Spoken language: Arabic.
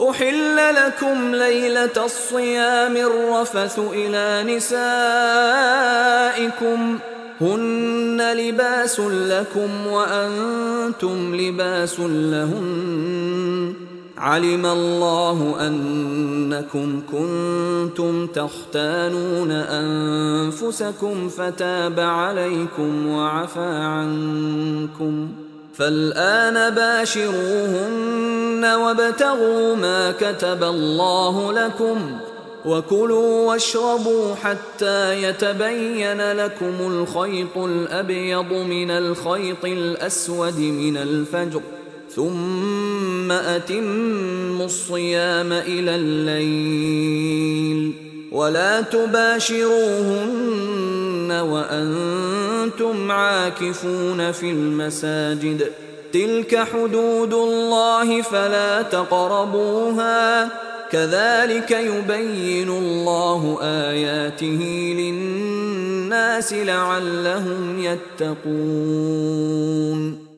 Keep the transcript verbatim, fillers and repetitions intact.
أحل لكم ليلة الصيام الرفث إلى نسائكم هن لباس لكم وأنتم لباس لهن علم الله أنكم كنتم تختانون أنفسكم فتاب عليكم وعفى عنكم فالآن باشروهن وابتغوا ما كتب الله لكم وكلوا واشربوا حتى يتبين لكم الخيط الأبيض من الخيط الأسود من الفجر ثم أتموا الصيام إلى الليل ولا تباشروهن وأنتم عاكفون في المساجد تلك حدود الله فلا تقربوها كذلك يبين الله آياته للناس لعلهم يتقون